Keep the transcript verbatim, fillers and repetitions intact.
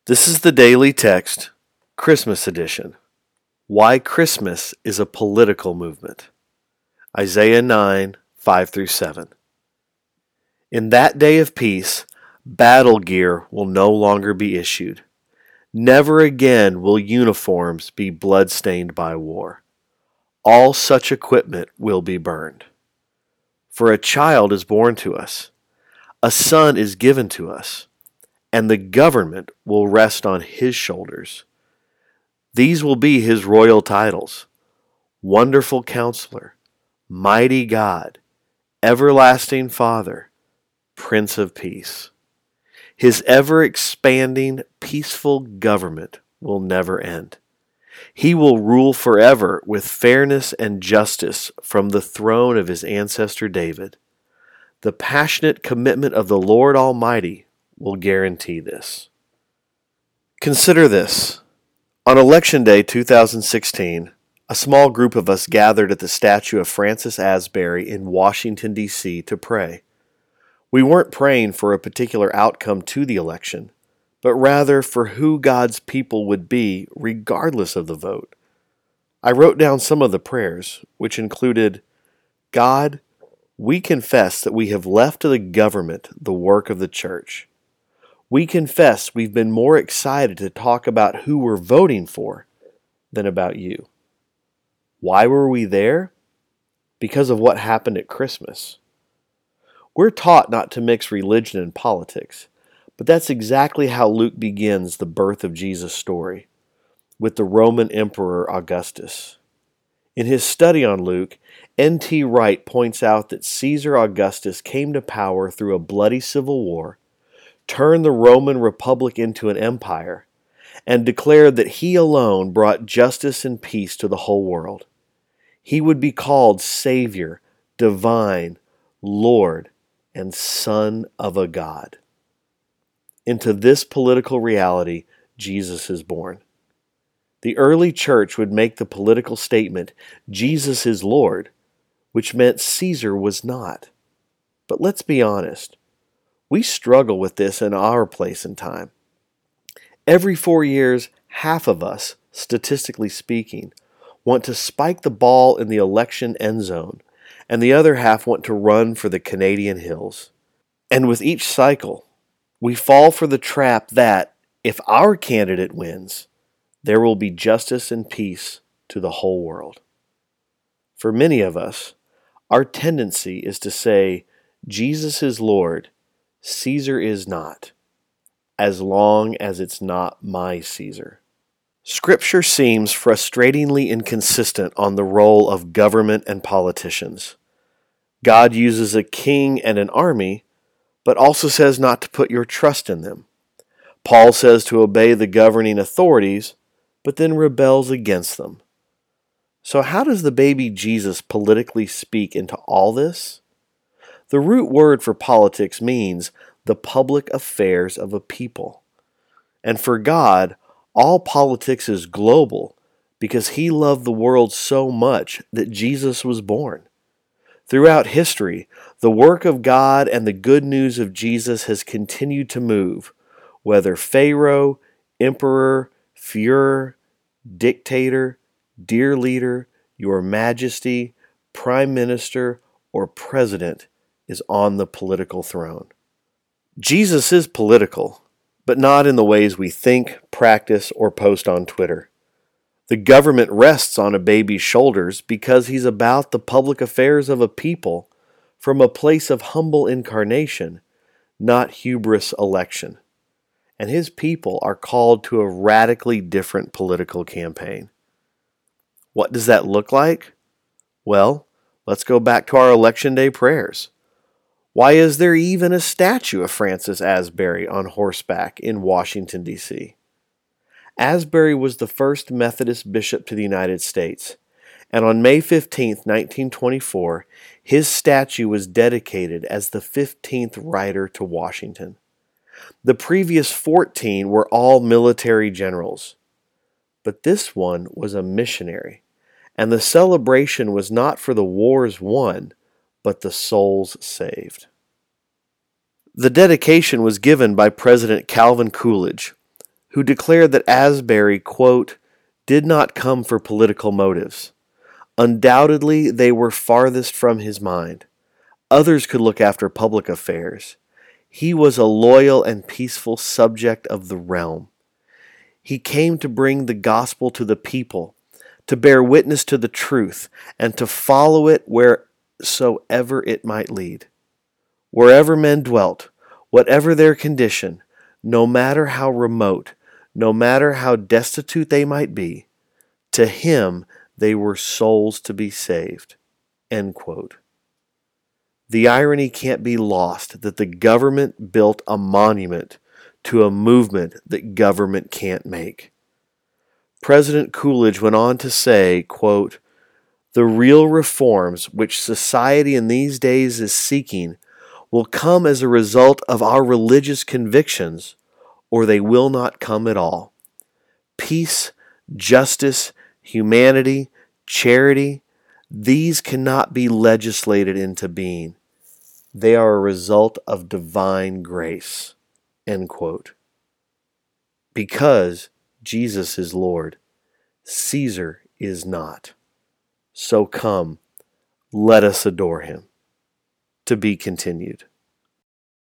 This is the Daily Text, Christmas edition. Why Christmas is a political movement. Isaiah nine, five through seven. In that day of peace, battle gear will no longer be issued. Never again will uniforms be bloodstained by war. All such equipment will be burned. For a child is born to us, a son is given to us, and the government will rest on his shoulders. These will be his royal titles: Wonderful Counselor, Mighty God, Everlasting Father, Prince of Peace. His ever-expanding, peaceful government will never end. He will rule forever with fairness and justice from the throne of his ancestor David. The passionate commitment of the Lord Almighty will guarantee this. Consider this. On Election Day two thousand sixteen, a small group of us gathered at the statue of Francis Asbury in Washington, D C to pray. We weren't praying for a particular outcome to the election, but rather for who God's people would be regardless of the vote. I wrote down some of the prayers, which included, God, we confess that we have left to the government the work of the church. We confess we've been more excited to talk about who we're voting for than about you. Why were we there? Because of what happened at Christmas. We're taught not to mix religion and politics, but that's exactly how Luke begins the birth of Jesus' story, with the Roman Emperor Augustus. In his study on Luke, N T Wright points out that Caesar Augustus came to power through a bloody civil war, turned the Roman Republic into an empire, and declared that he alone brought justice and peace to the whole world. He would be called Savior, Divine, Lord, and Son of a God. Into this political reality, Jesus is born. The early church would make the political statement, Jesus is Lord, which meant Caesar was not. But let's be honest. We struggle with this in our place and time. Every four years, half of us, statistically speaking, want to spike the ball in the election end zone, and the other half want to run for the Canadian hills. And with each cycle, we fall for the trap that, if our candidate wins, there will be justice and peace to the whole world. For many of us, our tendency is to say, Jesus is Lord, Caesar is not, as long as it's not my Caesar. Scripture seems frustratingly inconsistent on the role of government and politicians. God uses a king and an army, but also says not to put your trust in them. Paul says to obey the governing authorities, but then rebels against them. So how does the baby Jesus politically speak into all this? The root word for politics means the public affairs of a people. And for God, all politics is global because He loved the world so much that Jesus was born. Throughout history, the work of God and the good news of Jesus has continued to move, whether Pharaoh, emperor, Führer, dictator, dear leader, your majesty, prime minister, or president is on the political throne. Jesus is political, but not in the ways we think, practice, or post on Twitter. The government rests on a baby's shoulders because he's about the public affairs of a people from a place of humble incarnation, not hubris election. And his people are called to a radically different political campaign. What does that look like? Well, let's go back to our Election Day prayers. Why is there even a statue of Francis Asbury on horseback in Washington, D C? Asbury was the first Methodist bishop to the United States, and on May fifteenth, nineteen twenty-four, his statue was dedicated as the fifteenth rider to Washington. The previous fourteen were all military generals, but this one was a missionary, and the celebration was not for the wars won, but the souls saved. The dedication was given by President Calvin Coolidge, who declared that Asbury, quote, did not come for political motives. Undoubtedly, they were farthest from his mind. Others could look after public affairs. He was a loyal and peaceful subject of the realm. He came to bring the gospel to the people, to bear witness to the truth, and to follow it wheresoever it might lead. Wherever men dwelt, whatever their condition, no matter how remote, no matter how destitute they might be, to him they were souls to be saved. End quote. The irony can't be lost that the government built a monument to a movement that government can't make. President Coolidge went on to say, quote, the real reforms which society in these days is seeking will come as a result of our religious convictions, or they will not come at all. Peace, justice, humanity, charity, these cannot be legislated into being. They are a result of divine grace. End quote. Because Jesus is Lord, Caesar is not. So come, let us adore him. To be continued.